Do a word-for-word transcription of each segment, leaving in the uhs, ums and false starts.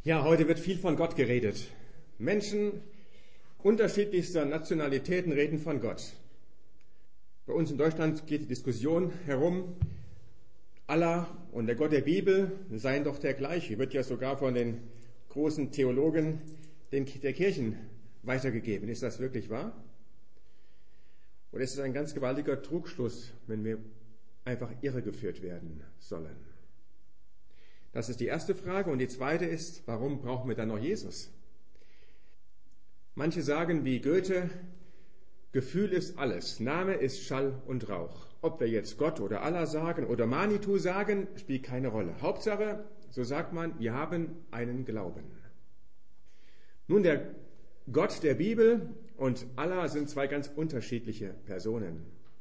Ja, heute wird viel von Gott geredet. Menschen unterschiedlichster Nationalitäten reden von Gott. Bei uns in Deutschland geht die Diskussion herum, Allah und der Gott der Bibel seien doch der gleiche. Wird ja sogar von den großen Theologen der Kirchen weitergegeben. Ist das wirklich wahr? Oder ist es ein ganz gewaltiger Trugschluss, wenn wir einfach irregeführt werden sollen? Das ist die erste Frage. Und die zweite ist, warum brauchen wir dann noch Jesus? Manche sagen wie Goethe, Gefühl ist alles, Name ist Schall und Rauch. Ob wir jetzt Gott oder Allah sagen oder Manitou sagen, spielt keine Rolle. Hauptsache, so sagt man, wir haben einen Glauben. Nun, der Gott der Bibel und Allah sind zwei ganz unterschiedliche Personen.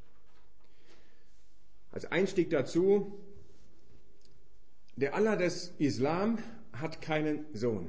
Als Einstieg dazu, der Allah des Islam hat keinen Sohn.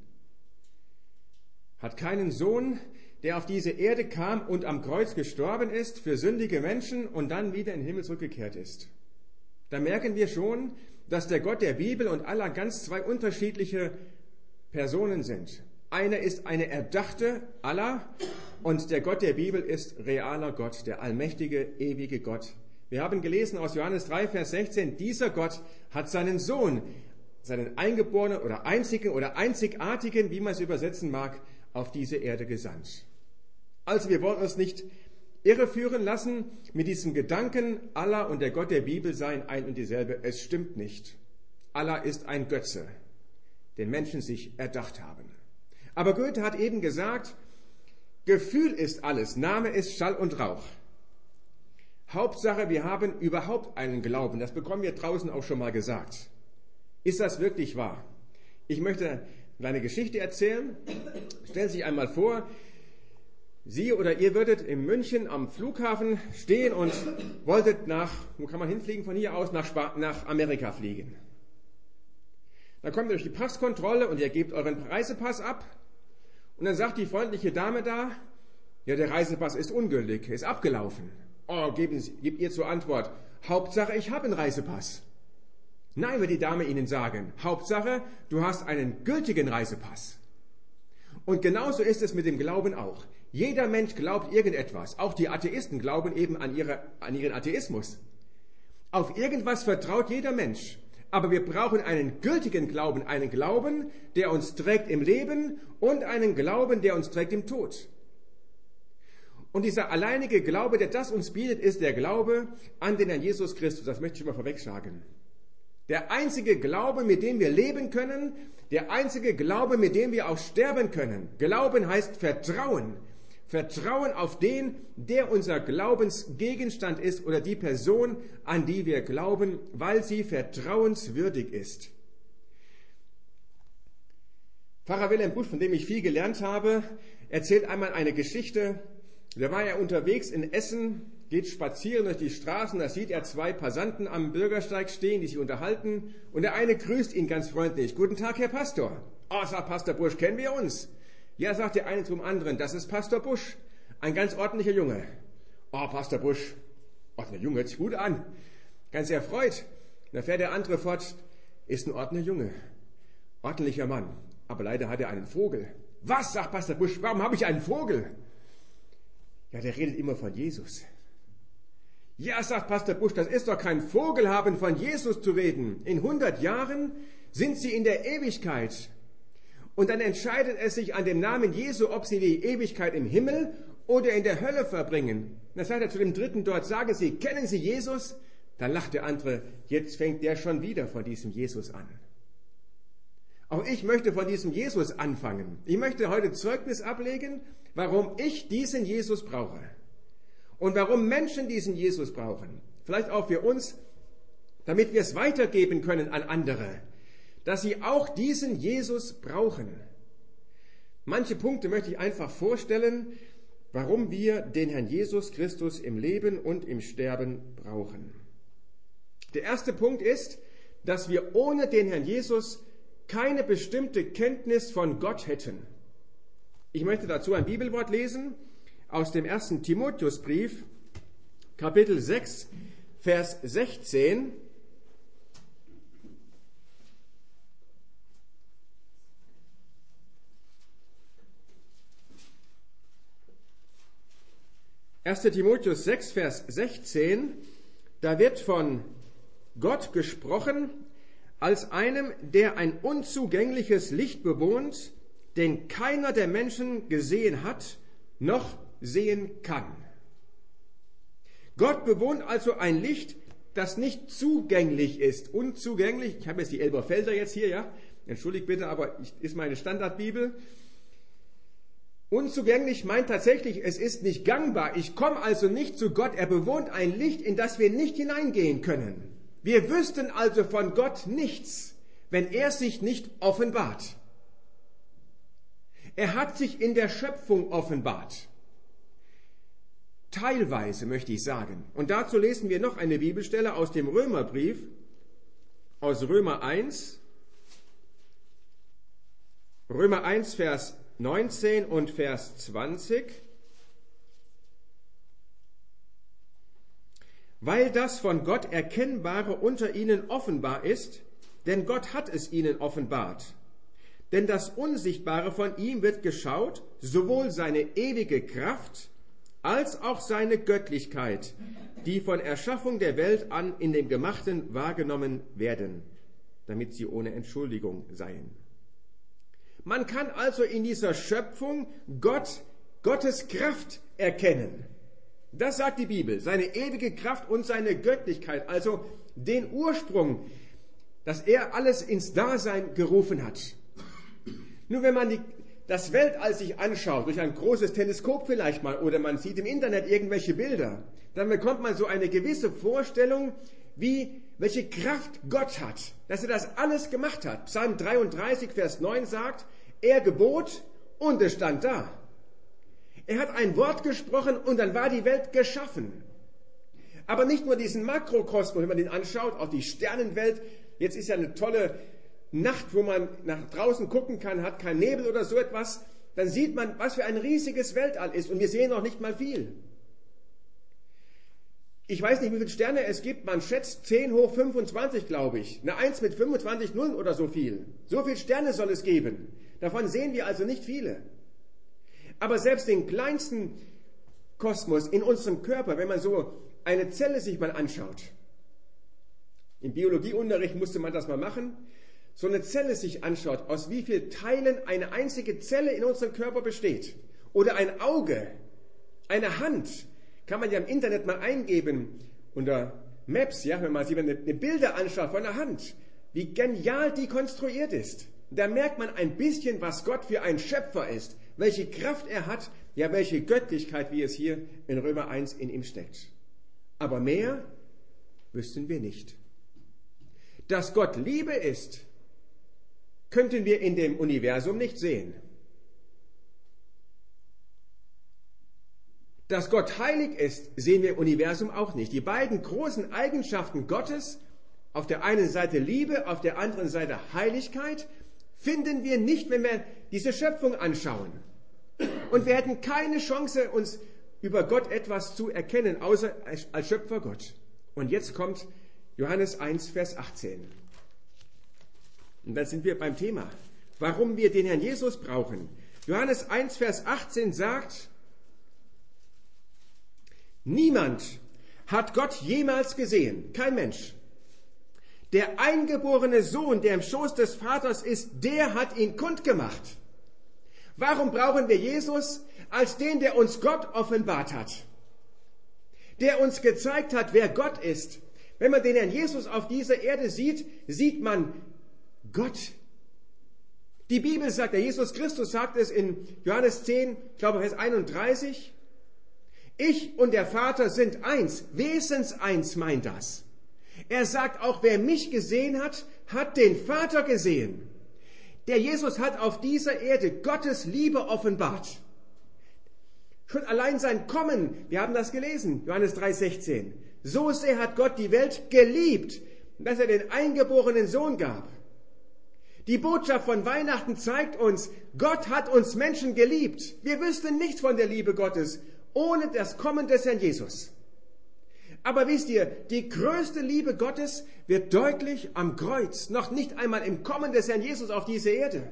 Hat keinen Sohn, der auf diese Erde kam und am Kreuz gestorben ist für sündige Menschen und dann wieder in den Himmel zurückgekehrt ist. Da merken wir schon, dass der Gott der Bibel und Allah ganz zwei unterschiedliche Personen sind. Einer ist eine erdachte Allah und der Gott der Bibel ist realer Gott, der allmächtige, ewige Gott. Wir haben gelesen aus Johannes drei, Vers sechzehn, dieser Gott hat seinen Sohn, seinen Eingeborenen oder Einzigen oder Einzigartigen, wie man es übersetzen mag, auf diese Erde gesandt. Also wir wollen uns nicht irreführen lassen mit diesem Gedanken, Allah und der Gott der Bibel seien ein und dieselbe. Es stimmt nicht. Allah ist ein Götze, den Menschen sich erdacht haben. Aber Goethe hat eben gesagt, Gefühl ist alles, Name ist Schall und Rauch. Hauptsache, wir haben überhaupt einen Glauben. Das bekommen wir draußen auch schon mal gesagt. Ist das wirklich wahr? Ich möchte eine kleine Geschichte erzählen. Stellen Sie sich einmal vor, Sie oder ihr würdet in München am Flughafen stehen und wolltet nach, wo kann man hinfliegen von hier aus, nach, Sp- nach Amerika fliegen. Dann kommt ihr durch die Passkontrolle und ihr gebt euren Reisepass ab. Und dann sagt die freundliche Dame da, ja, der Reisepass ist ungültig, ist abgelaufen. Oh, geben Sie, gebt ihr zur Antwort, Hauptsache, ich habe einen Reisepass. Nein, wird die Dame Ihnen sagen, Hauptsache, du hast einen gültigen Reisepass. Und genauso ist es mit dem Glauben auch. Jeder Mensch glaubt irgendetwas. Auch die Atheisten glauben eben an, ihre, an ihren Atheismus. Auf irgendwas vertraut jeder Mensch. Aber wir brauchen einen gültigen Glauben, einen Glauben, der uns trägt im Leben und einen Glauben, der uns trägt im Tod. Und dieser alleinige Glaube, der das uns bietet, ist der Glaube an den Herrn Jesus Christus. Das möchte ich mal vorweg sagen. Der einzige Glaube, mit dem wir leben können, der einzige Glaube, mit dem wir auch sterben können. Glauben heißt Vertrauen. Vertrauen auf den, der unser Glaubensgegenstand ist oder die Person, an die wir glauben, weil sie vertrauenswürdig ist. Pfarrer Wilhelm Busch, von dem ich viel gelernt habe, erzählt einmal eine Geschichte. Da war er unterwegs in Essen, geht spazieren durch die Straßen, da sieht er zwei Passanten am Bürgersteig stehen, die sich unterhalten, und der eine grüßt ihn ganz freundlich. Guten Tag, Herr Pastor. Oh, sagt Pastor Busch, kennen wir uns? Ja, sagt der eine zum anderen, das ist Pastor Busch, ein ganz ordentlicher Junge. Oh, Pastor Busch, ordentlicher Junge, hört sich gut an. Ganz erfreut. Da fährt der andere fort, ist ein ordentlicher Junge, ordentlicher Mann, aber leider hat er einen Vogel. Was, sagt Pastor Busch, warum habe ich einen Vogel? Ja, der redet immer von Jesus. Ja, sagt Pastor Busch, das ist doch kein Vogel haben, von Jesus zu reden. In hundert Jahren sind sie in der Ewigkeit. Und dann entscheidet es sich an dem Namen Jesu, ob sie die Ewigkeit im Himmel oder in der Hölle verbringen. Dann sagt er zu dem Dritten dort, sagen Sie, kennen Sie Jesus? Dann lacht der andere, jetzt fängt der schon wieder von diesem Jesus an. Auch ich möchte von diesem Jesus anfangen. Ich möchte heute Zeugnis ablegen, warum ich diesen Jesus brauche. Und warum Menschen diesen Jesus brauchen. Vielleicht auch für uns, damit wir es weitergeben können an andere. Dass sie auch diesen Jesus brauchen. Manche Punkte möchte ich einfach vorstellen, warum wir den Herrn Jesus Christus im Leben und im Sterben brauchen. Der erste Punkt ist, dass wir ohne den Herrn Jesus keine bestimmte Kenntnis von Gott hätten. Ich möchte dazu ein Bibelwort lesen aus dem ersten Timotheusbrief, Kapitel sechs, Vers sechzehn. erster Timotheus sechs, Vers sechzehn, da wird von Gott gesprochen als einem, der ein unzugängliches Licht bewohnt, den keiner der Menschen gesehen hat, noch sehen kann. Gott bewohnt also ein Licht, das nicht zugänglich ist, unzugänglich. Ich habe jetzt die Elberfelder jetzt hier, ja, entschuldigt bitte, aber ich, ist meine Standardbibel. Unzugänglich meint tatsächlich, es ist nicht gangbar. Ich komme also nicht zu Gott. Er bewohnt ein Licht, in das wir nicht hineingehen können. Wir wüssten also von Gott nichts, wenn er sich nicht offenbart. Er hat sich in der Schöpfung offenbart. Teilweise möchte ich sagen. Und dazu lesen wir noch eine Bibelstelle aus dem Römerbrief, aus Römer eins. Römer eins, Vers neunzehn und Vers zwanzig. Weil das von Gott Erkennbare unter ihnen offenbar ist, denn Gott hat es ihnen offenbart. Denn das Unsichtbare von ihm wird geschaut, sowohl seine ewige Kraft als auch seine Göttlichkeit, die von Erschaffung der Welt an in dem Gemachten wahrgenommen werden, damit sie ohne Entschuldigung seien. Man kann also in dieser Schöpfung Gott, Gottes Kraft erkennen. Das sagt die Bibel, seine ewige Kraft und seine Göttlichkeit, also den Ursprung, dass er alles ins Dasein gerufen hat. Nur wenn man die, das Weltall sich anschaut, durch ein großes Teleskop vielleicht mal, oder man sieht im Internet irgendwelche Bilder, dann bekommt man so eine gewisse Vorstellung, wie, welche Kraft Gott hat, dass er das alles gemacht hat. Psalm dreiunddreißig, Vers neun sagt, er gebot und es stand da. Er hat ein Wort gesprochen und dann war die Welt geschaffen. Aber nicht nur diesen Makrokosmos, wenn man den anschaut, auch die Sternenwelt. Jetzt ist ja eine tolle Nacht, wo man nach draußen gucken kann, hat kein Nebel oder so etwas. Dann sieht man, was für ein riesiges Weltall ist und wir sehen noch nicht mal viel. Ich weiß nicht, wie viele Sterne es gibt. Man schätzt zehn hoch fünfundzwanzig, glaube ich. Eine eins mit fünfundzwanzig Nullen oder so viel. So viele Sterne soll es geben. Davon sehen wir also nicht viele. Aber selbst den kleinsten Kosmos in unserem Körper, wenn man so eine Zelle sich mal anschaut, im Biologieunterricht musste man das mal machen, so eine Zelle sich anschaut, aus wie vielen Teilen eine einzige Zelle in unserem Körper besteht. Oder ein Auge, eine Hand, kann man ja im Internet mal eingeben, unter Maps, ja, wenn man sich eine, eine Bilder anschaut von der Hand, wie genial die konstruiert ist. Da merkt man ein bisschen, was Gott für ein Schöpfer ist, welche Kraft er hat, ja, welche Göttlichkeit, wie es hier in Römer eins in ihm steckt. Aber mehr wüssten wir nicht. Dass Gott Liebe ist, könnten wir in dem Universum nicht sehen. Dass Gott heilig ist, sehen wir im Universum auch nicht. Die beiden großen Eigenschaften Gottes, auf der einen Seite Liebe, auf der anderen Seite Heiligkeit, finden wir nicht, wenn wir diese Schöpfung anschauen. Und wir hätten keine Chance, uns über Gott etwas zu erkennen, außer als Schöpfer Gott. Und jetzt kommt Johannes eins, Vers achtzehn. Und dann sind wir beim Thema, warum wir den Herrn Jesus brauchen. Johannes eins, Vers achtzehn sagt, niemand hat Gott jemals gesehen, kein Mensch. Der eingeborene Sohn, der im Schoß des Vaters ist, der hat ihn kundgemacht. Warum brauchen wir Jesus? Als den, der uns Gott offenbart hat. Der uns gezeigt hat, wer Gott ist. Wenn man den Herrn Jesus auf dieser Erde sieht, sieht man Gott. Die Bibel sagt, der Jesus Christus sagt es in Johannes zehn, ich glaube Vers einunddreißig, ich und der Vater sind eins, wesenseins meint das. Er sagt auch, wer mich gesehen hat, hat den Vater gesehen. Der Jesus hat auf dieser Erde Gottes Liebe offenbart. Schon allein sein Kommen, wir haben das gelesen, Johannes drei, sechzehn. So sehr hat Gott die Welt geliebt, dass er den eingeborenen Sohn gab. Die Botschaft von Weihnachten zeigt uns, Gott hat uns Menschen geliebt. Wir wüssten nichts von der Liebe Gottes ohne das Kommen des Herrn Jesus. Aber wisst ihr, die größte Liebe Gottes wird deutlich am Kreuz, noch nicht einmal im Kommen des Herrn Jesus auf diese Erde,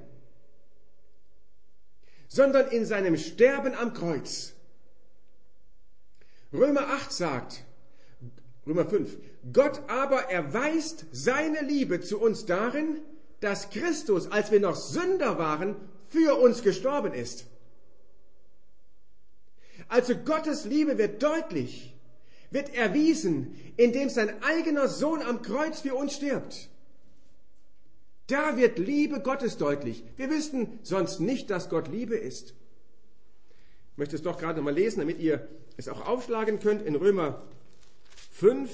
sondern in seinem Sterben am Kreuz. Römer acht sagt, Römer fünf, Gott aber erweist seine Liebe zu uns darin, dass Christus, als wir noch Sünder waren, für uns gestorben ist. Also Gottes Liebe wird deutlich, wird erwiesen, indem sein eigener Sohn am Kreuz für uns stirbt. Da wird Liebe Gottes deutlich. Wir wüssten sonst nicht, dass Gott Liebe ist. Ich möchte es doch gerade noch mal lesen, damit ihr es auch aufschlagen könnt in Römer fünf,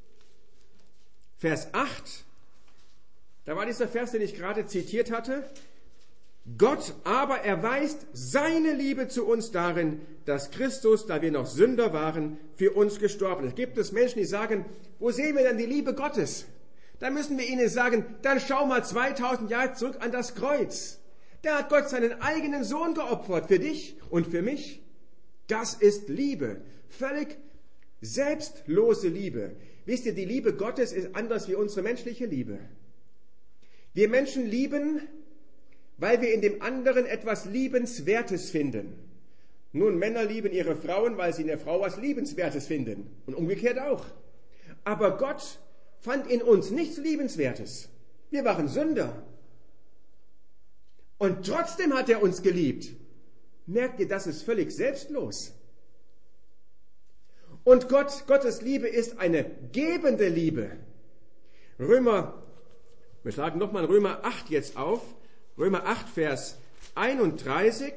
Vers acht. Da war dieser Vers, den ich gerade zitiert hatte. Gott aber erweist seine Liebe zu uns darin, dass Christus, da wir noch Sünder waren, für uns gestorben ist. Gibt es Menschen, die sagen, wo sehen wir denn die Liebe Gottes? Dann müssen wir ihnen sagen, dann schau mal zweitausend Jahre zurück an das Kreuz. Da hat Gott seinen eigenen Sohn geopfert für dich und für mich. Das ist Liebe. Völlig selbstlose Liebe. Wisst ihr, die Liebe Gottes ist anders wie unsere menschliche Liebe. Wir Menschen lieben, weil wir in dem anderen etwas Liebenswertes finden. Nun, Männer lieben ihre Frauen, weil sie in der Frau was Liebenswertes finden. Und umgekehrt auch. Aber Gott fand in uns nichts Liebenswertes. Wir waren Sünder. Und trotzdem hat er uns geliebt. Merkt ihr, das ist völlig selbstlos. Und Gott, Gottes Liebe ist eine gebende Liebe. Römer, wir schlagen nochmal Römer acht jetzt auf. Römer acht, Vers einunddreißig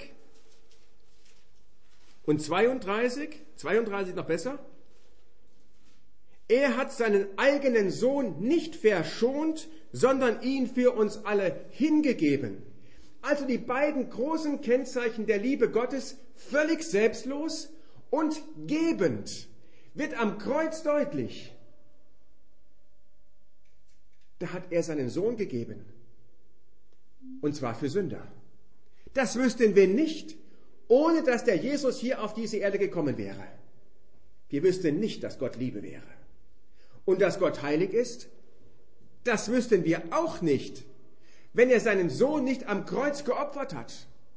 und zweiunddreißig. zweiunddreißig noch besser. Er hat seinen eigenen Sohn nicht verschont, sondern ihn für uns alle hingegeben. Also die beiden großen Kennzeichen der Liebe Gottes, völlig selbstlos und gebend, wird am Kreuz deutlich. Da hat er seinen Sohn gegeben. Und zwar für Sünder. Das wüssten wir nicht, ohne dass der Jesus hier auf diese Erde gekommen wäre. Wir wüssten nicht, dass Gott Liebe wäre. Und dass Gott heilig ist, das wüssten wir auch nicht, wenn er seinen Sohn nicht am Kreuz geopfert hat.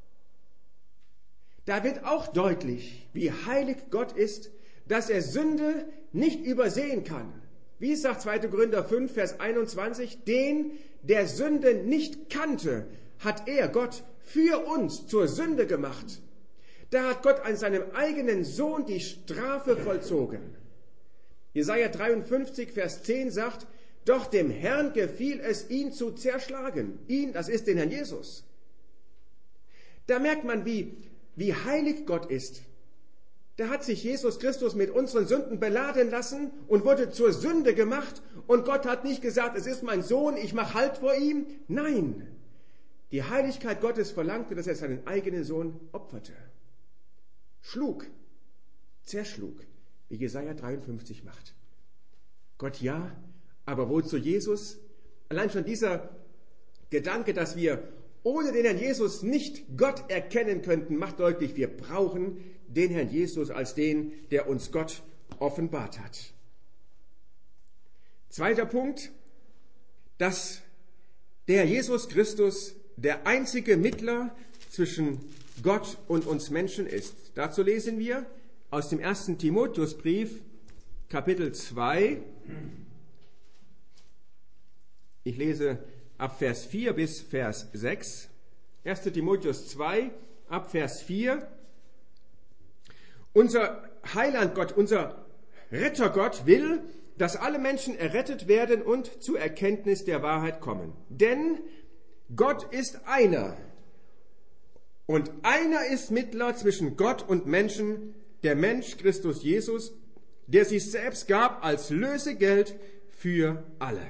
Da wird auch deutlich, wie heilig Gott ist, dass er Sünde nicht übersehen kann. Wie sagt zweiter Korinther fünf, Vers einundzwanzig, den, der Sünde nicht kannte, hat er, Gott, für uns zur Sünde gemacht. Da hat Gott an seinem eigenen Sohn die Strafe vollzogen. Jesaja dreiundfünfzig, Vers zehn sagt, doch dem Herrn gefiel es, ihn zu zerschlagen. Ihn, das ist den Herrn Jesus. Da merkt man, wie, wie heilig Gott ist. Da hat sich Jesus Christus mit unseren Sünden beladen lassen und wurde zur Sünde gemacht. Und Gott hat nicht gesagt, es ist mein Sohn, ich mache Halt vor ihm. Nein, die Heiligkeit Gottes verlangte, dass er seinen eigenen Sohn opferte. Schlug, zerschlug, wie Jesaja dreiundfünfzig macht. Gott ja, aber wozu Jesus? Allein schon dieser Gedanke, dass wir ohne den Herrn Jesus nicht Gott erkennen könnten, macht deutlich, wir brauchen den Herrn Jesus als den, der uns Gott offenbart hat. Zweiter Punkt, dass der Jesus Christus der einzige Mittler zwischen Gott und uns Menschen ist. Dazu lesen wir aus dem ersten Timotheusbrief, Kapitel zwei. Ich lese ab Vers vier bis Vers sechs. erster Timotheus zwei, ab Vers vier. Unser Heiland Gott, unser Rettergott will, dass alle Menschen errettet werden und zur Erkenntnis der Wahrheit kommen. Denn Gott ist einer. Und einer ist Mittler zwischen Gott und Menschen, der Mensch Christus Jesus, der sich selbst gab als Lösegeld für alle.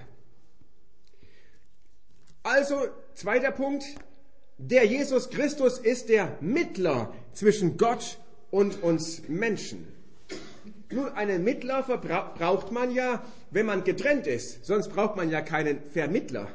Also, zweiter Punkt, der Jesus Christus ist der Mittler zwischen Gott und uns Menschen. Nun, einen Mittler braucht man ja, wenn man getrennt ist, sonst braucht man ja keinen Vermittler.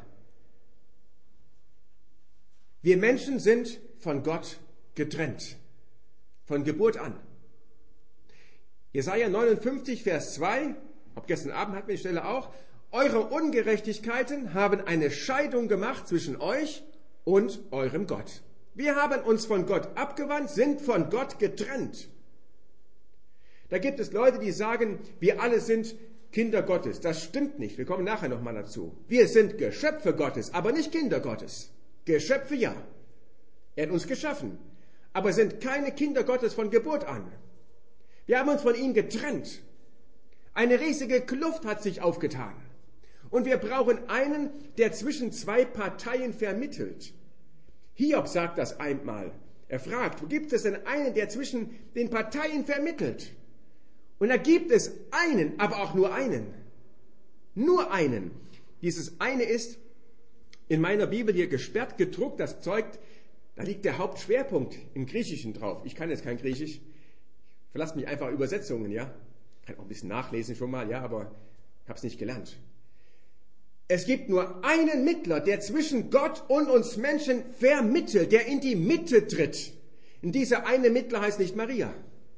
Wir Menschen sind von Gott getrennt, von Geburt an. Jesaja neunundfünfzig, Vers zwei, ab gestern Abend hatten wir die Stelle auch, eure Ungerechtigkeiten haben eine Scheidung gemacht zwischen euch und eurem Gott. Wir haben uns von Gott abgewandt, sind von Gott getrennt. Da gibt es Leute, die sagen, wir alle sind Kinder Gottes. Das stimmt nicht. Wir kommen nachher nochmal dazu. Wir sind Geschöpfe Gottes, aber nicht Kinder Gottes. Geschöpfe ja. Er hat uns geschaffen, aber sind keine Kinder Gottes von Geburt an. Wir haben uns von ihm getrennt. Eine riesige Kluft hat sich aufgetan. Und wir brauchen einen, der zwischen zwei Parteien vermittelt. Hiob sagt das einmal. Er fragt, wo gibt es denn einen, der zwischen den Parteien vermittelt? Und da gibt es einen, aber auch nur einen. Nur einen. Dieses eine ist in meiner Bibel hier gesperrt gedruckt. Das zeugt, da liegt der Hauptschwerpunkt im Griechischen drauf. Ich kann jetzt kein Griechisch. Verlasst mich einfach Übersetzungen, ja. Kann auch ein bisschen nachlesen schon mal, ja, aber ich habe es nicht gelernt. Es gibt nur einen Mittler, der zwischen Gott und uns Menschen vermittelt, der in die Mitte tritt. Und dieser eine Mittler heißt nicht Maria.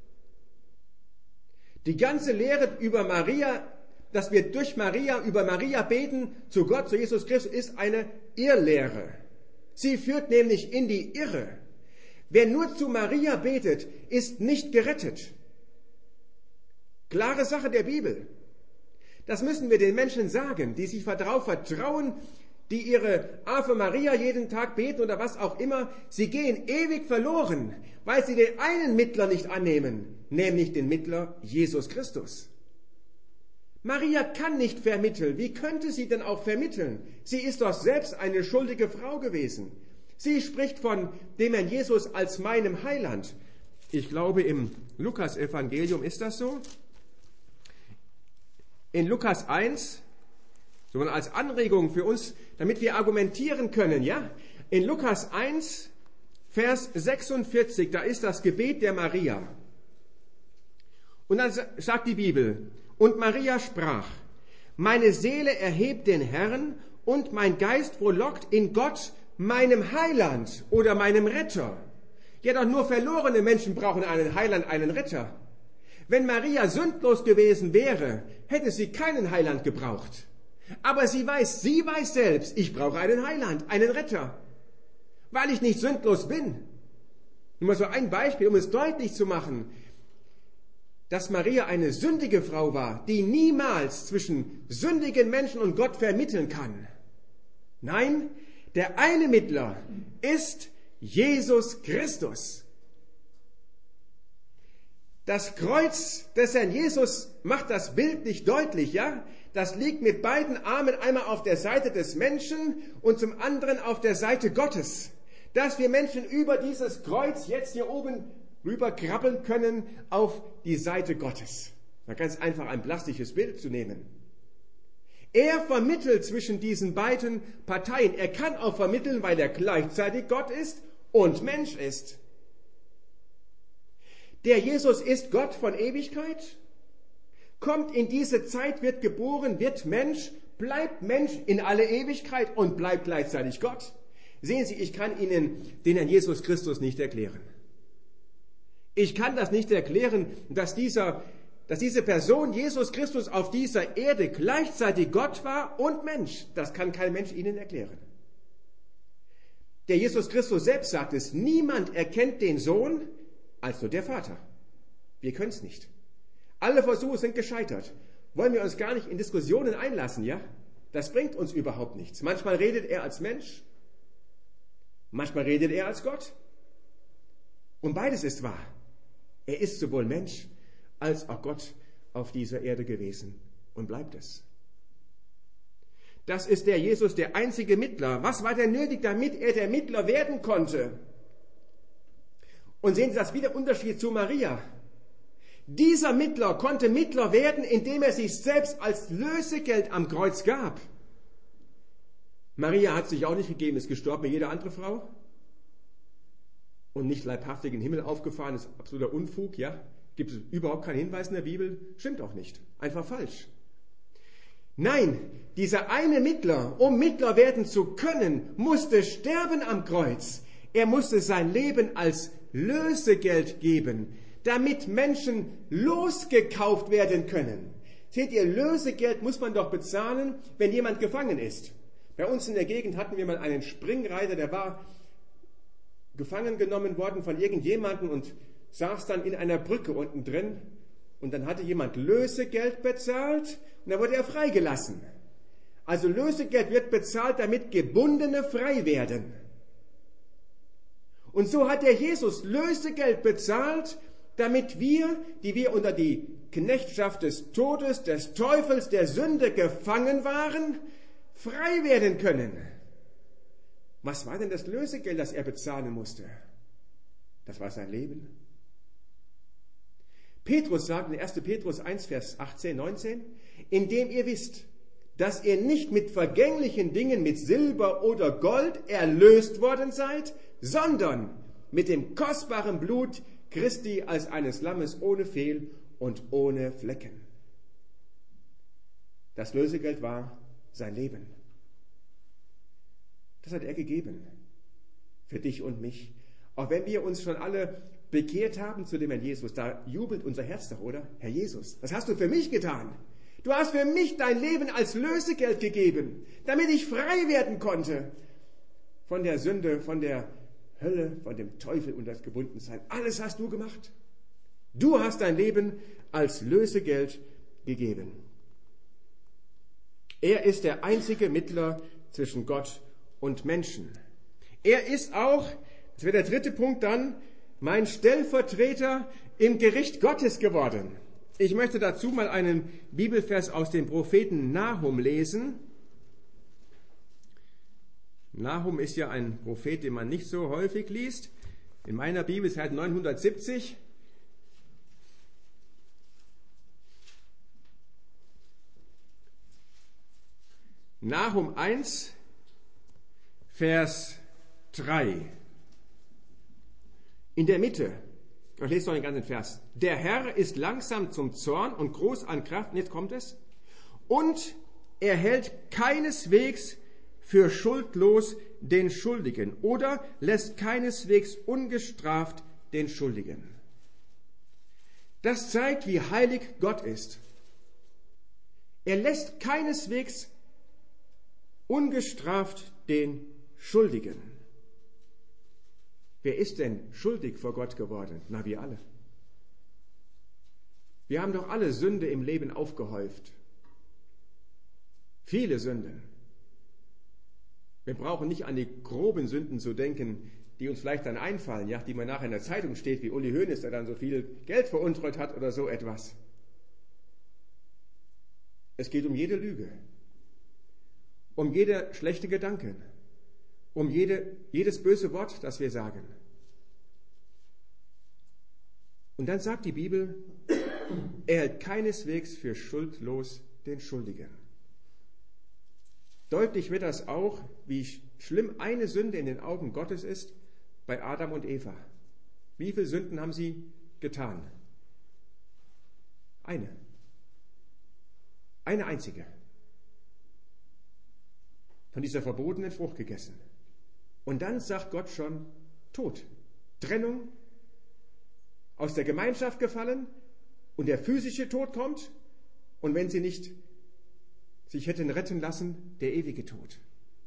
Die ganze Lehre über Maria, dass wir durch Maria, über Maria beten, zu Gott, zu Jesus Christus, ist eine Irrlehre. Sie führt nämlich in die Irre. Wer nur zu Maria betet, ist nicht gerettet. Klare Sache der Bibel. Das müssen wir den Menschen sagen, die sich darauf vertrauen, die ihre Ave Maria jeden Tag beten oder was auch immer. Sie gehen ewig verloren, weil sie den einen Mittler nicht annehmen, nämlich den Mittler Jesus Christus. Maria kann nicht vermitteln. Wie könnte sie denn auch vermitteln? Sie ist doch selbst eine schuldige Frau gewesen. Sie spricht von dem Herrn Jesus als meinem Heiland. Ich glaube, im Lukas-Evangelium ist das so. In Lukas eins, sondern als Anregung für uns, damit wir argumentieren können, ja? In Lukas eins, Vers sechsundvierzig, da ist das Gebet der Maria. Und dann sagt die Bibel, und Maria sprach, meine Seele erhebt den Herrn und mein Geist frohlockt in Gott, meinem Heiland oder meinem Retter. Ja, doch nur verlorene Menschen brauchen einen Heiland, einen Retter. Wenn Maria sündlos gewesen wäre, hätte sie keinen Heiland gebraucht. Aber sie weiß, sie weiß selbst, ich brauche einen Heiland, einen Retter, weil ich nicht sündlos bin. Nur mal so ein Beispiel, um es deutlich zu machen, dass Maria eine sündige Frau war, die niemals zwischen sündigen Menschen und Gott vermitteln kann. Nein, der eine Mittler ist Jesus Christus. Das Kreuz des Herrn Jesus macht das Bild nicht deutlich, ja? Das liegt mit beiden Armen einmal auf der Seite des Menschen und zum anderen auf der Seite Gottes. Dass wir Menschen über dieses Kreuz jetzt hier oben rüberkrabbeln können auf die Seite Gottes. Na, ganz einfach ein plastisches Bild zu nehmen. Er vermittelt zwischen diesen beiden Parteien. Er kann auch vermitteln, weil er gleichzeitig Gott ist und Mensch ist. Der Jesus ist Gott von Ewigkeit, kommt in diese Zeit, wird geboren, wird Mensch, bleibt Mensch in alle Ewigkeit und bleibt gleichzeitig Gott. Sehen Sie, ich kann Ihnen den Herrn Jesus Christus nicht erklären. Ich kann das nicht erklären, dass, dieser, dass diese Person Jesus Christus auf dieser Erde gleichzeitig Gott war und Mensch. Das kann kein Mensch Ihnen erklären. Der Jesus Christus selbst sagt es, niemand erkennt den Sohn als nur der Vater. Wir können es nicht. Alle Versuche sind gescheitert. Wollen wir uns gar nicht in Diskussionen einlassen, ja? Das bringt uns überhaupt nichts. Manchmal redet er als Mensch, manchmal redet er als Gott. Und beides ist wahr. Er ist sowohl Mensch als auch Gott auf dieser Erde gewesen und bleibt es. Das ist der Jesus, der einzige Mittler. Was war denn nötig, damit er der Mittler werden konnte? Und sehen Sie das wieder Unterschied zu Maria. Dieser Mittler konnte Mittler werden, indem er sich selbst als Lösegeld am Kreuz gab. Maria hat sich auch nicht gegeben, ist gestorben wie jede andere Frau. Und nicht leibhaftig in den Himmel aufgefahren, ist absoluter Unfug, ja. Gibt es überhaupt keinen Hinweis in der Bibel? Stimmt auch nicht. Einfach falsch. Nein, dieser eine Mittler, um Mittler werden zu können, musste sterben am Kreuz. Er musste sein Leben als Lösegeld geben, damit Menschen losgekauft werden können. Seht ihr, Lösegeld muss man doch bezahlen, wenn jemand gefangen ist. Bei uns in der Gegend hatten wir mal einen Springreiter, der war gefangen genommen worden von irgendjemandem und saß dann in einer Brücke unten drin und dann hatte jemand Lösegeld bezahlt und dann wurde er freigelassen. Also Lösegeld wird bezahlt, damit Gebundene frei werden. Und so hat der Jesus Lösegeld bezahlt, damit wir, die wir unter die Knechtschaft des Todes, des Teufels, der Sünde gefangen waren, frei werden können. Was war denn das Lösegeld, das er bezahlen musste? Das war sein Leben. Petrus sagt in erster Petrus eins, Vers achtzehn, neunzehn, indem ihr wisst, dass ihr nicht mit vergänglichen Dingen, mit Silber oder Gold erlöst worden seid, sondern mit dem kostbaren Blut Christi als eines Lammes ohne Fehl und ohne Flecken. Das Lösegeld war sein Leben. Das hat er gegeben. Für dich und mich. Auch wenn wir uns schon alle bekehrt haben zu dem Herrn Jesus, da jubelt unser Herz doch, oder? Herr Jesus, was hast du für mich getan? Du hast für mich dein Leben als Lösegeld gegeben, damit ich frei werden konnte von der Sünde, von der Hölle, von dem Teufel und das Gebundensein. Alles hast du gemacht. Du hast dein Leben als Lösegeld gegeben. Er ist der einzige Mittler zwischen Gott und Menschen. Er ist auch, das wäre der dritte Punkt dann, mein Stellvertreter im Gericht Gottes geworden. Ich möchte dazu mal einen Bibelvers aus dem Propheten Nahum lesen. Nahum ist ja ein Prophet, den man nicht so häufig liest. In meiner Bibel ist er neunhundertsiebzig. Nahum eins, Vers drei. In der Mitte, ich lese noch den ganzen Vers. Der Herr ist langsam zum Zorn und groß an Kraft, und jetzt kommt es, und er hält keineswegs für schuldlos den Schuldigen oder lässt keineswegs ungestraft den Schuldigen. Das zeigt, wie heilig Gott ist. Er lässt keineswegs ungestraft den Schuldigen. Wer ist denn schuldig vor Gott geworden? Na, wir alle. Wir haben doch alle Sünde im Leben aufgehäuft. Viele Sünden. Wir brauchen nicht an die groben Sünden zu denken, die uns vielleicht dann einfallen, ja, die man nachher in der Zeitung steht, wie Uli Hoeneß, der dann so viel Geld veruntreut hat oder so etwas. Es geht um jede Lüge, um jede schlechte Gedanken, um jede, jedes böse Wort, das wir sagen. Und dann sagt die Bibel, er hält keineswegs für schuldlos den Schuldigen. Deutlich wird das auch, wie schlimm eine Sünde in den Augen Gottes ist bei Adam und Eva. Wie viele Sünden haben sie getan? Eine. Eine einzige. Von dieser verbotenen Frucht gegessen. Und dann sagt Gott schon, Tod, Trennung, aus der Gemeinschaft gefallen und der physische Tod kommt und wenn sie nicht sich hätten retten lassen, der ewige Tod.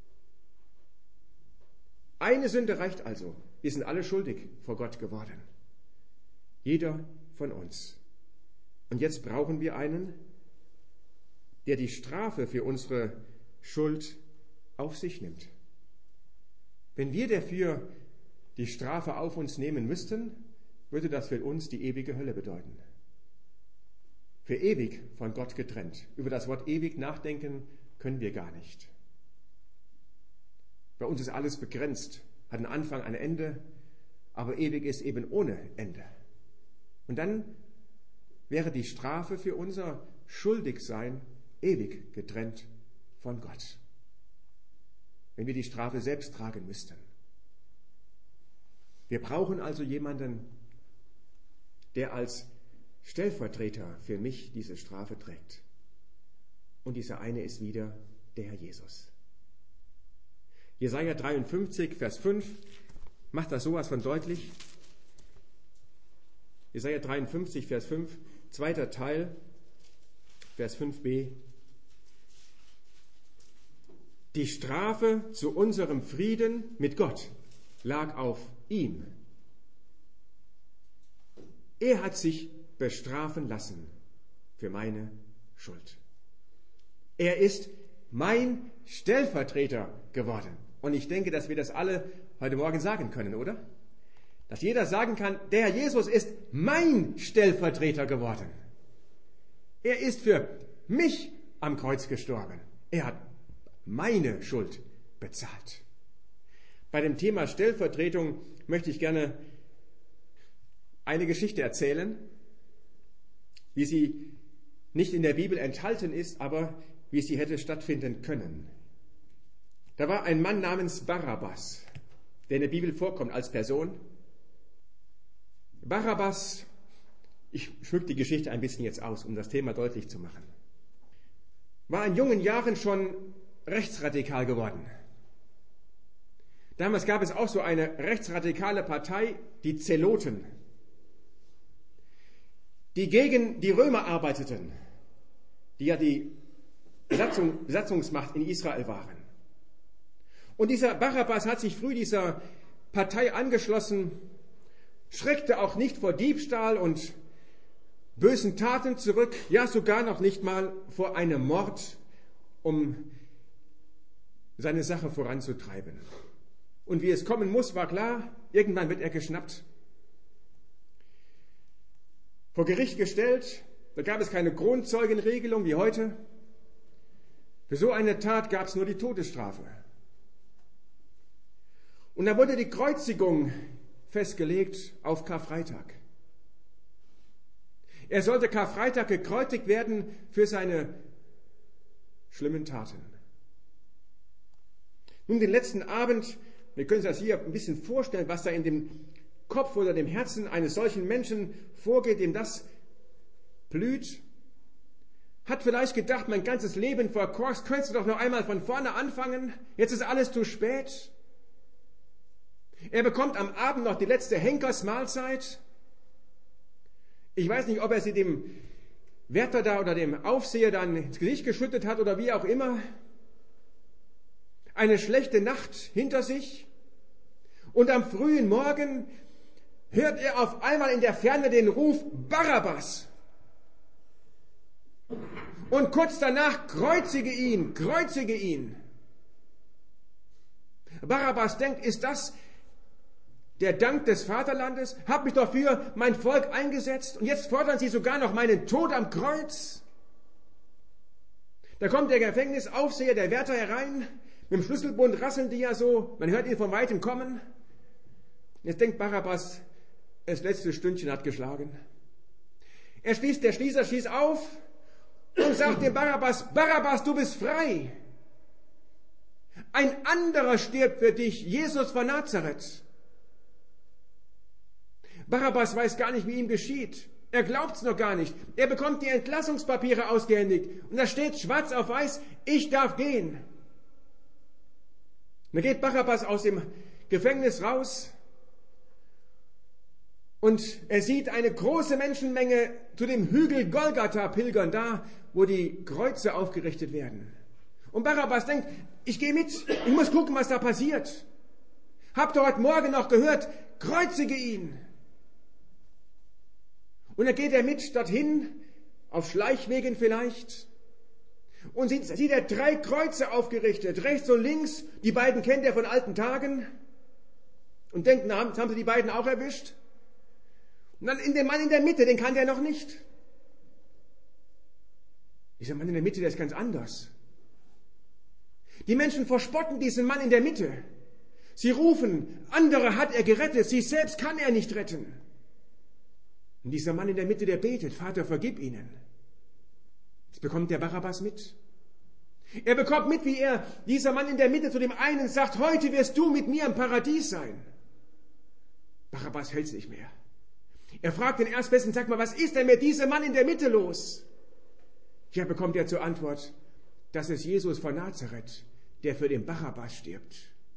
Eine Sünde reicht also. Wir sind alle schuldig vor Gott geworden. Jeder von uns. Und jetzt brauchen wir einen, der die Strafe für unsere Schuld auf sich nimmt. Wenn wir dafür die Strafe auf uns nehmen müssten, würde das für uns die ewige Hölle bedeuten. Für ewig von Gott getrennt. Über das Wort ewig nachdenken können wir gar nicht. Bei uns ist alles begrenzt, hat einen Anfang, ein Ende, aber ewig ist eben ohne Ende. Und dann wäre die Strafe für unser Schuldigsein ewig getrennt von Gott. Wenn wir die Strafe selbst tragen müssten. Wir brauchen also jemanden, der als Stellvertreter für mich diese Strafe trägt. Und dieser eine ist wieder der Herr Jesus. Jesaja dreiundfünfzig, Vers fünf macht das sowas von deutlich. Jesaja dreiundfünfzig, Vers fünf, zweiter Teil, Vers fünf b. Die Strafe zu unserem Frieden mit Gott lag auf ihm. Er hat sich bestrafen lassen für meine Schuld. Er ist mein Stellvertreter geworden. Und ich denke, dass wir das alle heute Morgen sagen können, oder? Dass jeder sagen kann, der Herr Jesus ist mein Stellvertreter geworden. Er ist für mich am Kreuz gestorben. Er hat meine Schuld bezahlt. Bei dem Thema Stellvertretung möchte ich gerne eine Geschichte erzählen, wie sie nicht in der Bibel enthalten ist, aber wie sie hätte stattfinden können. Da war ein Mann namens Barabbas, der in der Bibel vorkommt als Person. Barabbas, ich schmück die Geschichte ein bisschen jetzt aus, um das Thema deutlich zu machen, war in jungen Jahren schon rechtsradikal geworden. Damals gab es auch so eine rechtsradikale Partei, die Zeloten, die gegen die Römer arbeiteten, die ja die Besatzung, Besatzungsmacht in Israel waren. Und dieser Barabbas hat sich früh dieser Partei angeschlossen, schreckte auch nicht vor Diebstahl und bösen Taten zurück, ja sogar noch nicht mal vor einem Mord, um seine Sache voranzutreiben. Und wie es kommen muss, war klar, irgendwann wird er geschnappt, vor Gericht gestellt. Da gab es keine Kronzeugenregelung wie heute. Für so eine Tat gab es nur die Todesstrafe. Und da wurde die Kreuzigung festgelegt auf Karfreitag. Er sollte Karfreitag gekreuzigt werden für seine schlimmen Taten. Nun, den letzten Abend, wir können uns das hier ein bisschen vorstellen, was da in dem Kopf oder dem Herzen eines solchen Menschen vorgeht, dem das blüht. Hat vielleicht gedacht, mein ganzes Leben verkorkst, könntest du doch noch einmal von vorne anfangen, jetzt ist alles zu spät. Er bekommt am Abend noch die letzte Henkersmahlzeit. Ich weiß nicht, ob er sie dem Wärter da oder dem Aufseher dann ins Gesicht geschüttet hat oder wie auch immer. Eine schlechte Nacht hinter sich. Und am frühen Morgen hört er auf einmal in der Ferne den Ruf Barabbas. Und kurz danach kreuzige ihn, kreuzige ihn. Barabbas denkt, ist das der Dank des Vaterlandes? Hab mich doch für mein Volk eingesetzt und jetzt fordern sie sogar noch meinen Tod am Kreuz. Da kommt der Gefängnisaufseher, der Wärter herein, mit dem Schlüsselbund rasseln die ja so, man hört ihn von weitem kommen. Jetzt denkt Barabbas, das letzte Stündchen hat geschlagen. Er schließt, der Schließer schließt auf und sagt dem Barabbas, Barabbas, du bist frei. Ein anderer stirbt für dich, Jesus von Nazareth. Barabbas weiß gar nicht, wie ihm geschieht. Er glaubt es noch gar nicht. Er bekommt die Entlassungspapiere ausgehändigt und da steht schwarz auf weiß, ich darf gehen. Und dann geht Barabbas aus dem Gefängnis raus und er sieht eine große Menschenmenge zu dem Hügel Golgatha pilgern, da wo die Kreuze aufgerichtet werden. Und Barabbas denkt, ich gehe mit, ich muss gucken, was da passiert. Habt ihr heute Morgen noch gehört, kreuzige ihn. Und dann geht er mit dorthin, auf Schleichwegen vielleicht, und sieht, sieht er drei Kreuze aufgerichtet, rechts und links, die beiden kennt er von alten Tagen, und denkt, na, jetzt haben sie die beiden auch erwischt. Und dann in den Mann in der Mitte, den kannte er noch nicht. Dieser Mann in der Mitte, der ist ganz anders. Die Menschen verspotten diesen Mann in der Mitte. Sie rufen, andere hat er gerettet, sich selbst kann er nicht retten. Und dieser Mann in der Mitte, der betet, Vater, vergib ihnen. Jetzt bekommt der Barabbas mit. Er bekommt mit, wie er, dieser Mann in der Mitte, zu dem einen sagt, heute wirst du mit mir im Paradies sein. Barabbas hält es nicht mehr. Er fragt den Erstbesten, sag mal, was ist denn mit diesem Mann in der Mitte los? Ja, bekommt er zur Antwort, das ist Jesus von Nazareth, der für den Barabbas stirbt.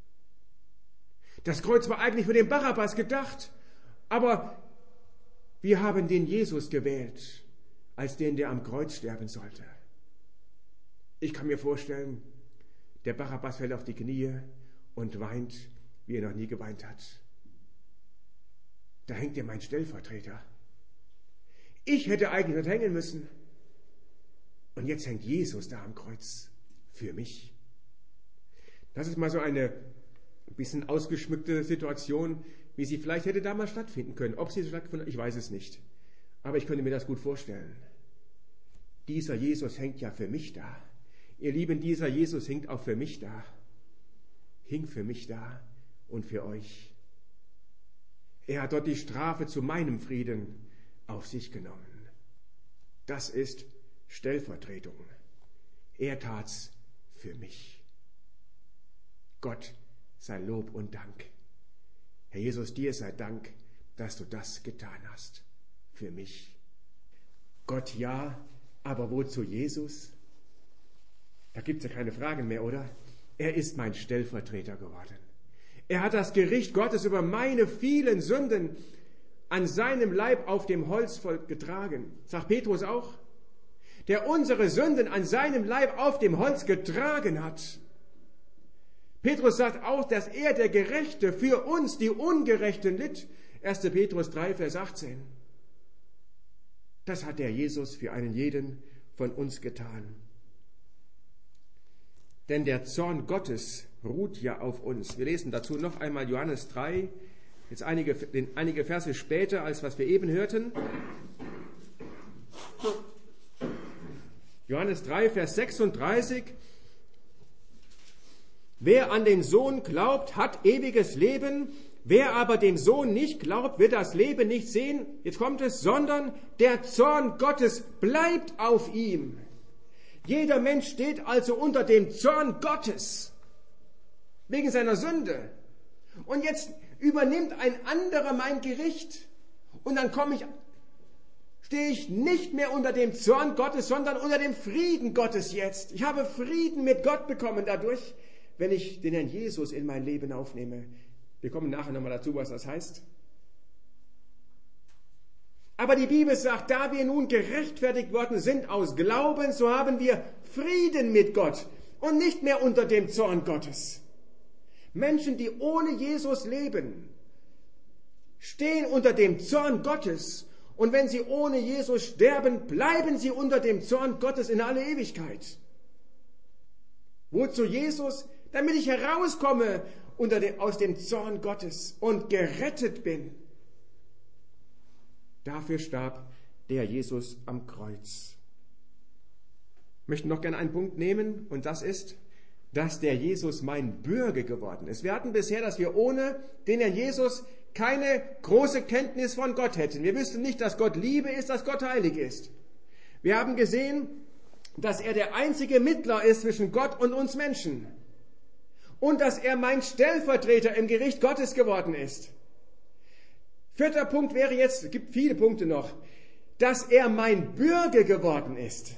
Das Kreuz war eigentlich für den Barabbas gedacht, aber wir haben den Jesus gewählt, als den, der am Kreuz sterben sollte. Ich kann mir vorstellen, der Barabbas fällt auf die Knie und weint, wie er noch nie geweint hat. Da hängt ja mein Stellvertreter. Ich hätte eigentlich dort hängen müssen. Und jetzt hängt Jesus da am Kreuz für mich. Das ist mal so eine ein bisschen ausgeschmückte Situation, wie sie vielleicht hätte damals stattfinden können. Ob sie so stattgefunden hat, ich weiß es nicht. Aber ich könnte mir das gut vorstellen. Dieser Jesus hängt ja für mich da. Ihr Lieben, dieser Jesus hängt auch für mich da. Hing für mich da und für euch. Er hat dort die Strafe zu meinem Frieden auf sich genommen. Das ist Stellvertretung. Er tat's für mich. Gott sei Lob und Dank. Herr Jesus, dir sei Dank, dass du das getan hast für mich. Gott ja, aber wozu Jesus? Da gibt's ja keine Fragen mehr, oder? Er ist mein Stellvertreter geworden. Er hat das Gericht Gottes über meine vielen Sünden an seinem Leib auf dem Holz getragen. Sagt Petrus auch? Der unsere Sünden an seinem Leib auf dem Holz getragen hat. Petrus sagt auch, dass er, der Gerechte, für uns, die Ungerechten, litt. erster Petrus drei, Vers achtzehn. Das hat der Jesus für einen jeden von uns getan. Denn der Zorn Gottes ruht ja auf uns. Wir lesen dazu noch einmal Johannes drei, jetzt einige, einige Verse später, als was wir eben hörten. Johannes drei, Vers sechsunddreißig. Wer an den Sohn glaubt, hat ewiges Leben. Wer aber dem Sohn nicht glaubt, wird das Leben nicht sehen. Jetzt kommt es, sondern der Zorn Gottes bleibt auf ihm. Jeder Mensch steht also unter dem Zorn Gottes wegen seiner Sünde. Und jetzt übernimmt ein anderer mein Gericht. Und dann komme ich, stehe ich nicht mehr unter dem Zorn Gottes, sondern unter dem Frieden Gottes jetzt. Ich habe Frieden mit Gott bekommen dadurch, wenn ich den Herrn Jesus in mein Leben aufnehme. Wir kommen nachher nochmal dazu, was das heißt. Aber die Bibel sagt, da wir nun gerechtfertigt worden sind aus Glauben, so haben wir Frieden mit Gott und nicht mehr unter dem Zorn Gottes. Menschen, die ohne Jesus leben, stehen unter dem Zorn Gottes. Und wenn sie ohne Jesus sterben, bleiben sie unter dem Zorn Gottes in alle Ewigkeit. Wozu Jesus? Damit ich herauskomme unter dem, aus dem Zorn Gottes und gerettet bin. Dafür starb der Jesus am Kreuz. Ich möchte noch gerne einen Punkt nehmen, und das ist, dass der Jesus mein Bürger geworden ist. Wir hatten bisher, dass wir ohne den Herrn Jesus keine große Kenntnis von Gott hätten. Wir wüssten nicht, dass Gott Liebe ist, dass Gott heilig ist. Wir haben gesehen, dass er der einzige Mittler ist zwischen Gott und uns Menschen. Und dass er mein Stellvertreter im Gericht Gottes geworden ist. Vierter Punkt wäre jetzt, es gibt viele Punkte noch, dass er mein Bürger geworden ist.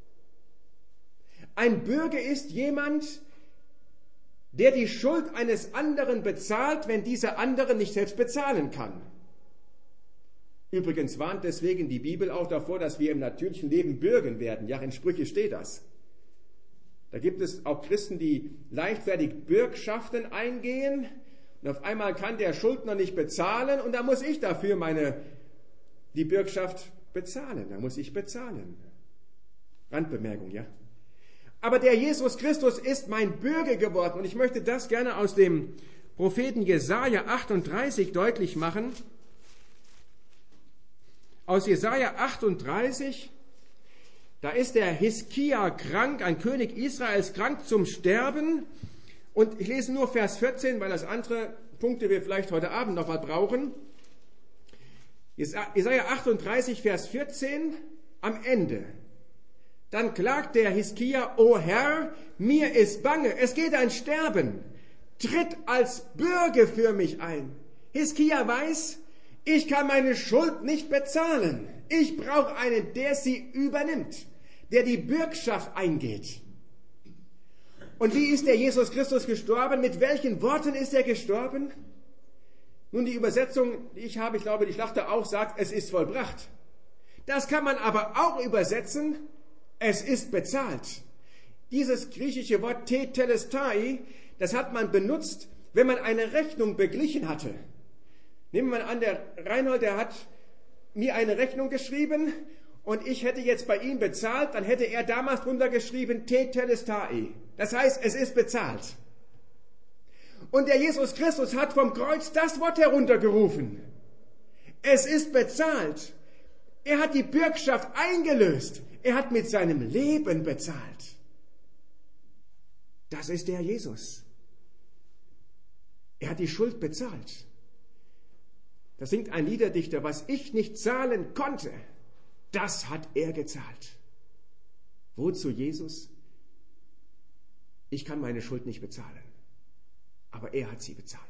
Ein Bürger ist jemand, der die Schuld eines anderen bezahlt, wenn dieser andere nicht selbst bezahlen kann. Übrigens warnt deswegen die Bibel auch davor, dass wir im natürlichen Leben bürgen werden. Ja, in Sprüche steht das. Da gibt es auch Christen, die leichtfertig Bürgschaften eingehen. Und auf einmal kann der Schuldner nicht bezahlen und da muss ich dafür meine, die Bürgschaft bezahlen. Da muss ich bezahlen. Randbemerkung, ja. Aber der Jesus Christus ist mein Bürger geworden. Und ich möchte das gerne aus dem Propheten Jesaja achtunddreißig deutlich machen. Aus Jesaja achtunddreißig, da ist der Hiskia krank, ein König Israels krank zum Sterben. Und ich lese nur Vers vierzehn, weil das andere Punkte wir vielleicht heute Abend noch mal brauchen. Jesaja achtunddreißig, Vers vierzehn, am Ende. Dann klagt der Hiskia, O Herr, mir ist bange, es geht ein Sterben. Tritt als Bürger für mich ein. Hiskia weiß, ich kann meine Schuld nicht bezahlen. Ich brauche einen, der sie übernimmt, der die Bürgschaft eingeht. Und wie ist der Jesus Christus gestorben? Mit welchen Worten ist er gestorben? Nun, die Übersetzung, die ich habe, ich glaube, die Schlachter auch sagt, es ist vollbracht. Das kann man aber auch übersetzen, es ist bezahlt. Dieses griechische Wort tetelestai, das hat man benutzt, wenn man eine Rechnung beglichen hatte. Nehmen wir mal an, der Reinhold, der hat mir eine Rechnung geschrieben und ich hätte jetzt bei ihm bezahlt, dann hätte er damals drunter geschrieben, Tetelestai. Das heißt, es ist bezahlt. Und der Jesus Christus hat vom Kreuz das Wort heruntergerufen. Es ist bezahlt. Er hat die Bürgschaft eingelöst. Er hat mit seinem Leben bezahlt. Das ist der Jesus. Er hat die Schuld bezahlt. Da singt ein Liederdichter, was ich nicht zahlen konnte, das hat er gezahlt. Wozu Jesus? Ich kann meine Schuld nicht bezahlen, aber er hat sie bezahlt.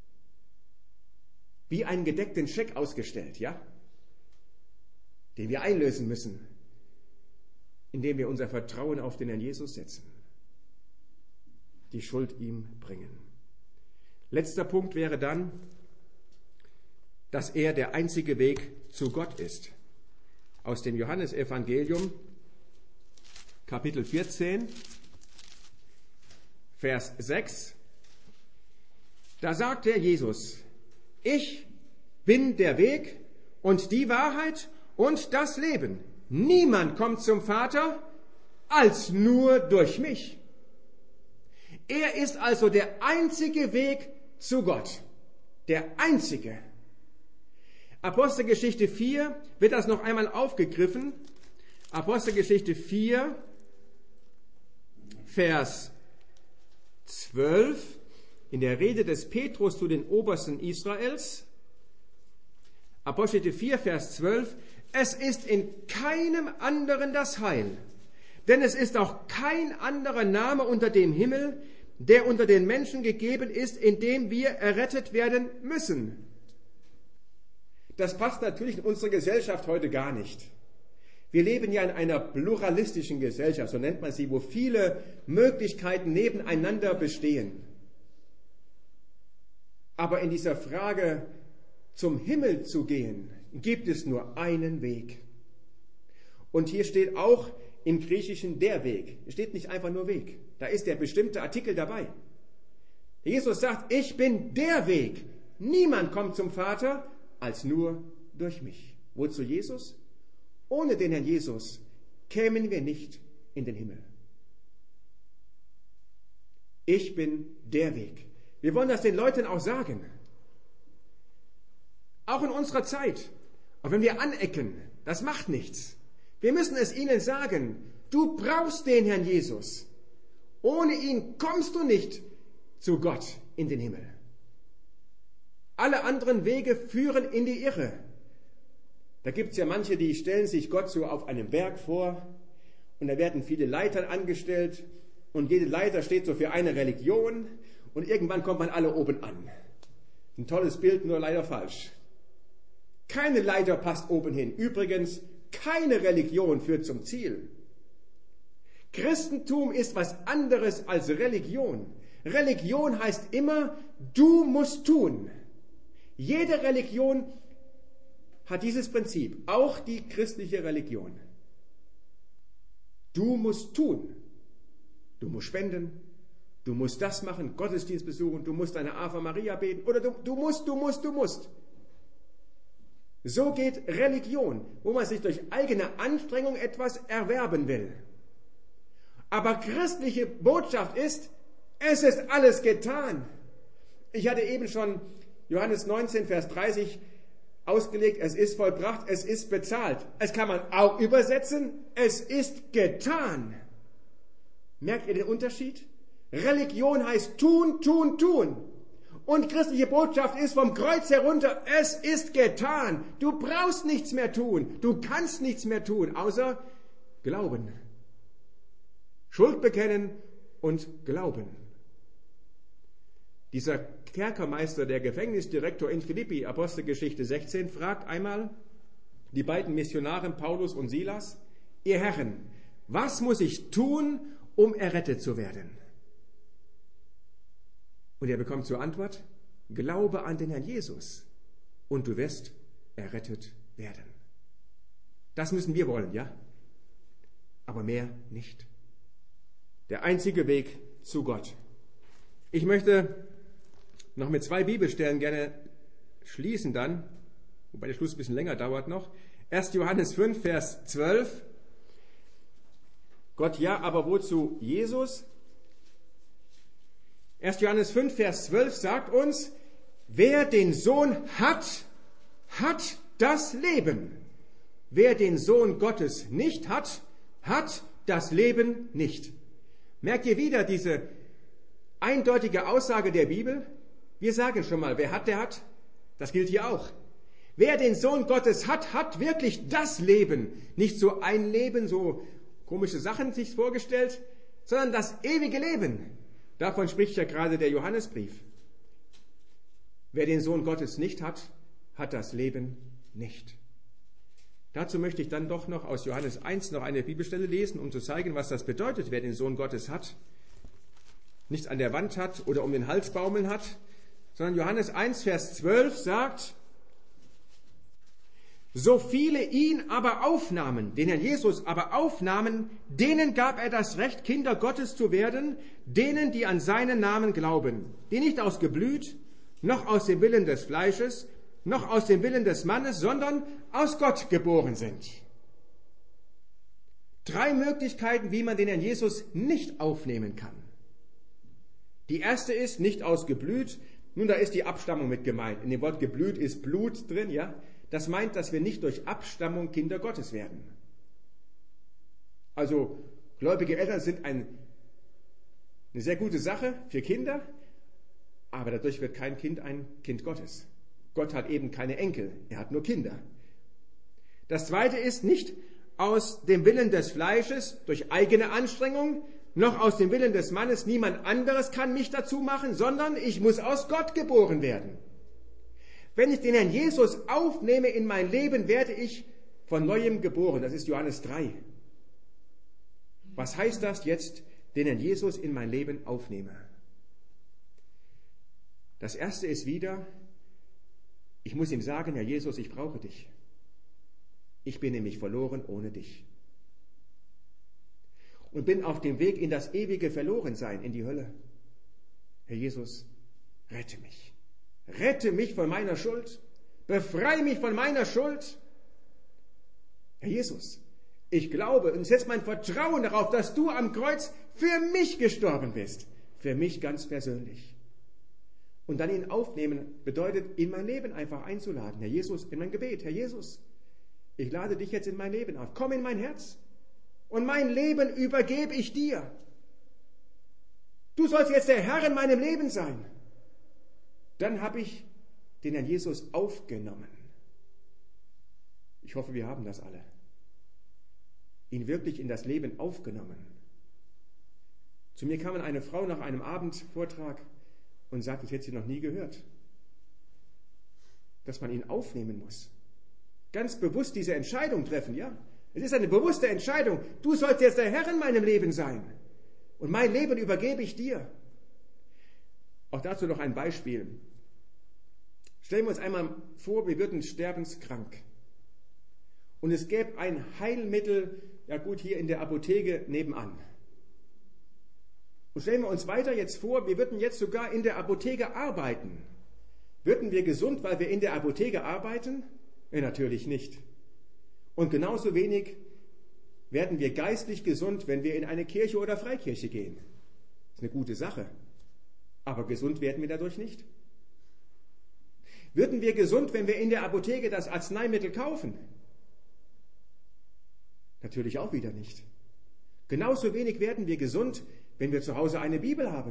Wie einen gedeckten Scheck ausgestellt, ja? Den wir einlösen müssen, indem wir unser Vertrauen auf den Herrn Jesus setzen. Die Schuld ihm bringen. Letzter Punkt wäre dann, dass er der einzige Weg zu Gott ist. Aus dem Johannesevangelium, Kapitel vierzehn, Vers sechs. Da sagt der Jesus, ich bin der Weg und die Wahrheit und das Leben. Niemand kommt zum Vater als nur durch mich. Er ist also der einzige Weg zu Gott. Der einzige. Apostelgeschichte vier wird das noch einmal aufgegriffen. Apostelgeschichte vier, Vers zwölf, in der Rede des Petrus zu den Obersten Israels. Apostelgeschichte vier, Vers zwölf. Es ist in keinem anderen das Heil, denn es ist auch kein anderer Name unter dem Himmel, der unter den Menschen gegeben ist, in dem wir errettet werden müssen. Das passt natürlich in unsere Gesellschaft heute gar nicht. Wir leben ja in einer pluralistischen Gesellschaft, so nennt man sie, wo viele Möglichkeiten nebeneinander bestehen. Aber in dieser Frage, zum Himmel zu gehen, gibt es nur einen Weg. Und hier steht auch im Griechischen der Weg. Es steht nicht einfach nur Weg. Da ist der bestimmte Artikel dabei. Jesus sagt, ich bin der Weg. Niemand kommt zum Vater als nur durch mich. Wozu Jesus? Ohne den Herrn Jesus kämen wir nicht in den Himmel. Ich bin der Weg. Wir wollen das den Leuten auch sagen. Auch in unserer Zeit. Auch wenn wir anecken, das macht nichts. Wir müssen es ihnen sagen. Du brauchst den Herrn Jesus. Ohne ihn kommst du nicht zu Gott in den Himmel. Alle anderen Wege führen in die Irre. Da gibt es ja manche, die stellen sich Gott so auf einem Berg vor und da werden viele Leitern angestellt und jede Leiter steht so für eine Religion und irgendwann kommt man alle oben an. Ein tolles Bild, nur leider falsch. Keine Leiter passt oben hin. Übrigens, keine Religion führt zum Ziel. Christentum ist was anderes als Religion. Religion heißt immer, du musst tun. Jede Religion hat dieses Prinzip, auch die christliche Religion. Du musst tun. Du musst spenden, du musst das machen, Gottesdienst besuchen, du musst eine Ave Maria beten oder du, du musst, du musst, du musst. So geht Religion, wo man sich durch eigene Anstrengung etwas erwerben will. Aber christliche Botschaft ist, es ist alles getan. Ich hatte eben schon Johannes neunzehn, Vers dreißig ausgelegt, es ist vollbracht, es ist bezahlt. Es kann man auch übersetzen, es ist getan. Merkt ihr den Unterschied? Religion heißt tun, tun, tun. Und christliche Botschaft ist vom Kreuz herunter, es ist getan. Du brauchst nichts mehr tun. Du kannst nichts mehr tun, außer glauben. Schuld bekennen und glauben. Dieser Kerkermeister, der Gefängnisdirektor in Philippi, Apostelgeschichte sechzehn, fragt einmal die beiden Missionare Paulus und Silas, ihr Herren, was muss ich tun, um errettet zu werden? Und er bekommt zur Antwort, glaube an den Herrn Jesus und du wirst errettet werden. Das müssen wir wollen, ja? Aber mehr nicht. Der einzige Weg zu Gott. Ich möchte noch mit zwei Bibelstellen gerne schließen dann. wobei der Schluss ein bisschen länger dauert noch. erster Johannes fünf, Vers zwölf. Gott ja, aber wozu Jesus? erster Johannes fünf, Vers zwölf sagt uns, wer den Sohn hat, hat das Leben. Wer den Sohn Gottes nicht hat, hat das Leben nicht. Merkt ihr wieder diese eindeutige Aussage der Bibel? Wir sagen schon mal, wer hat, der hat. Das gilt hier auch. Wer den Sohn Gottes hat, hat wirklich das Leben. Nicht so ein Leben, so komische Sachen sich vorgestellt, sondern das ewige Leben. Davon spricht ja gerade der Johannesbrief. Wer den Sohn Gottes nicht hat, hat das Leben nicht. Dazu möchte ich dann doch noch aus Johannes eins noch eine Bibelstelle lesen, um zu zeigen, was das bedeutet, wer den Sohn Gottes hat, nichts an der Wand hat oder um den Hals baumeln hat, sondern Johannes eins, Vers zwölf sagt, so viele ihn aber aufnahmen, den Herrn Jesus aber aufnahmen, denen gab er das Recht, Kinder Gottes zu werden, denen, die an seinen Namen glauben, die nicht aus Geblüt, noch aus dem Willen des Fleisches, noch aus dem Willen des Mannes, sondern aus Gott geboren sind. Drei Möglichkeiten, wie man den Herrn Jesus nicht aufnehmen kann. Die erste ist, nicht aus Geblüt. Nun, da ist die Abstammung mit gemeint. In dem Wort Geblüt ist Blut drin, ja. Das meint, dass wir nicht durch Abstammung Kinder Gottes werden. Also, gläubige Eltern sind ein, eine sehr gute Sache für Kinder, aber dadurch wird kein Kind ein Kind Gottes. Gott hat eben keine Enkel, er hat nur Kinder. Das zweite ist nicht aus dem Willen des Fleisches durch eigene Anstrengung, noch aus dem Willen des Mannes, niemand anderes kann mich dazu machen, sondern ich muss aus Gott geboren werden. Wenn ich den Herrn Jesus aufnehme in mein Leben, werde ich von Neuem geboren. Das ist Johannes drei. Was heißt das jetzt, den Herrn Jesus in mein Leben aufnehme? Das erste ist wieder, ich muss ihm sagen, Herr Jesus, ich brauche dich. Ich bin nämlich verloren ohne dich. Und bin auf dem Weg in das ewige Verlorensein, in die Hölle. Herr Jesus, rette mich. Rette mich von meiner Schuld. Befreie mich von meiner Schuld. Herr Jesus, ich glaube und setze mein Vertrauen darauf, dass du am Kreuz für mich gestorben bist. Für mich ganz persönlich. Und dann ihn aufnehmen bedeutet, in mein Leben einfach einzuladen. Herr Jesus, in mein Gebet. Herr Jesus, ich lade dich jetzt in mein Leben auf. Komm in mein Herz. Und mein Leben übergebe ich dir. Du sollst jetzt der Herr in meinem Leben sein. Dann habe ich den Herrn Jesus aufgenommen. Ich hoffe, wir haben das alle. Ihn wirklich in das Leben aufgenommen. Zu mir kam eine Frau nach einem Abendvortrag und sagte, das hätte sie noch nie gehört. Dass man ihn aufnehmen muss. Ganz bewusst diese Entscheidung treffen, ja? Es ist eine bewusste Entscheidung. Du sollst jetzt der Herr in meinem Leben sein. Und mein Leben übergebe ich dir. Auch dazu noch ein Beispiel. Stellen wir uns einmal vor, wir würden sterbenskrank. Und es gäbe ein Heilmittel, ja gut, hier in der Apotheke nebenan. Und stellen wir uns weiter jetzt vor, wir würden jetzt sogar in der Apotheke arbeiten. Würden wir gesund, weil wir in der Apotheke arbeiten? Ja, natürlich nicht. Und genauso wenig werden wir geistlich gesund, wenn wir in eine Kirche oder Freikirche gehen. Das ist eine gute Sache. Aber gesund werden wir dadurch nicht. Würden wir gesund, wenn wir in der Apotheke das Arzneimittel kaufen? Natürlich auch wieder nicht. Genauso wenig werden wir gesund, wenn wir zu Hause eine Bibel haben.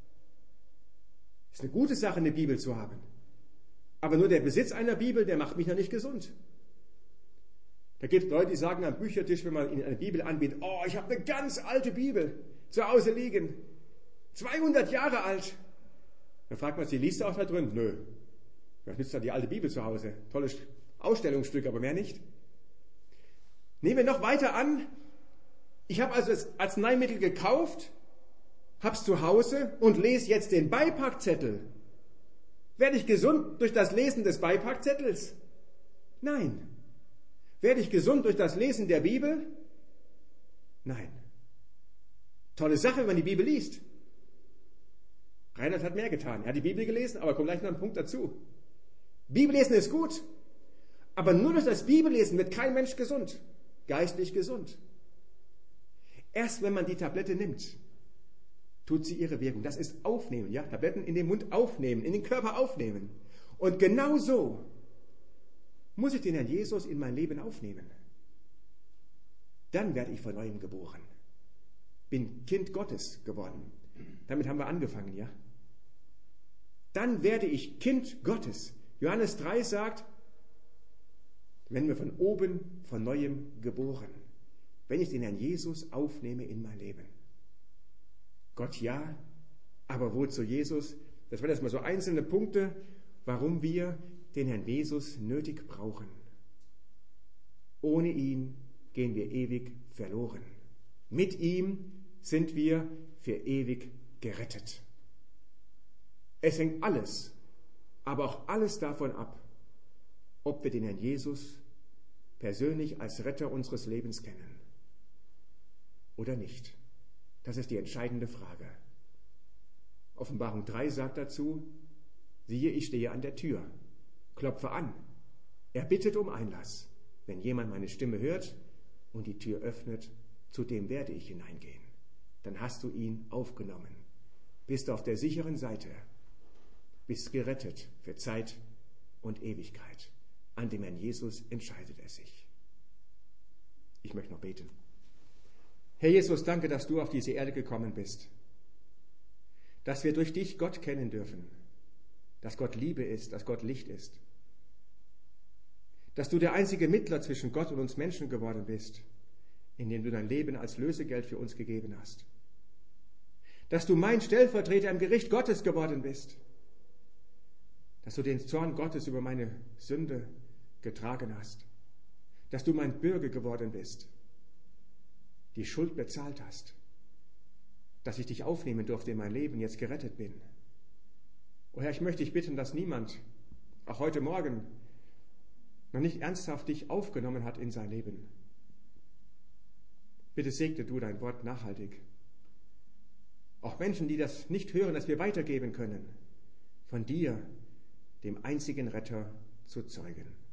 Es ist eine gute Sache, eine Bibel zu haben. Aber nur der Besitz einer Bibel, der macht mich noch nicht gesund. Da gibt es Leute, die sagen am Büchertisch, wenn man ihnen eine Bibel anbietet, oh, ich habe eine ganz alte Bibel zu Hause liegen. zweihundert Jahre alt. Dann fragt man sie, liest du auch da drin? Nö. Was nützt da die alte Bibel zu Hause? Tolles Ausstellungsstück, aber mehr nicht. Nehmen wir noch weiter an. Ich habe also das Arzneimittel gekauft, habe es zu Hause und lese jetzt den Beipackzettel. Werde ich gesund durch das Lesen des Beipackzettels? Nein. Werde ich gesund durch das Lesen der Bibel? Nein. Tolle Sache, wenn man die Bibel liest. Reinhard hat mehr getan. Er hat die Bibel gelesen, aber kommt gleich noch ein Punkt dazu. Bibellesen ist gut. Aber nur durch das Bibellesen wird kein Mensch gesund, geistlich gesund. Erst wenn man die Tablette nimmt, tut sie ihre Wirkung. Das ist aufnehmen, ja, Tabletten in den Mund aufnehmen, in den Körper aufnehmen. Und genau so muss ich den Herrn Jesus in mein Leben aufnehmen. Dann werde ich von neuem geboren. Bin Kind Gottes geworden. Damit haben wir angefangen, ja? Dann werde ich Kind Gottes. Johannes drei sagt, wenn wir von oben von neuem geboren, wenn ich den Herrn Jesus aufnehme in mein Leben. Gott ja, aber wozu Jesus? Das waren jetzt mal so einzelne Punkte, warum wir den Herrn Jesus nötig brauchen. Ohne ihn gehen wir ewig verloren. Mit ihm sind wir für ewig gerettet. Es hängt alles, aber auch alles davon ab, ob wir den Herrn Jesus persönlich als Retter unseres Lebens kennen oder nicht. Das ist die entscheidende Frage. Offenbarung drei sagt dazu, siehe, ich stehe an der Tür, klopfe an. Er bittet um Einlass. Wenn jemand meine Stimme hört und die Tür öffnet, zu dem werde ich hineingehen. Dann hast du ihn aufgenommen. Bist du auf der sicheren Seite. Bist gerettet für Zeit und Ewigkeit. An dem Herrn Jesus entscheidet er sich. Ich möchte noch beten. Herr Jesus, danke, dass du auf diese Erde gekommen bist. Dass wir durch dich Gott kennen dürfen. Dass Gott Liebe ist, dass Gott Licht ist. Dass du der einzige Mittler zwischen Gott und uns Menschen geworden bist, indem du dein Leben als Lösegeld für uns gegeben hast. Dass du mein Stellvertreter im Gericht Gottes geworden bist. Dass du den Zorn Gottes über meine Sünde getragen hast. Dass du mein Bürger geworden bist. Die Schuld bezahlt hast. Dass ich dich aufnehmen durfte in mein Leben, jetzt gerettet bin. O Herr, ich möchte dich bitten, dass niemand, auch heute Morgen, noch nicht ernsthaft dich aufgenommen hat in sein Leben. Bitte segne du dein Wort nachhaltig. Auch Menschen, die das nicht hören, dass wir weitergeben können, von dir, dem einzigen Retter, zu zeugen.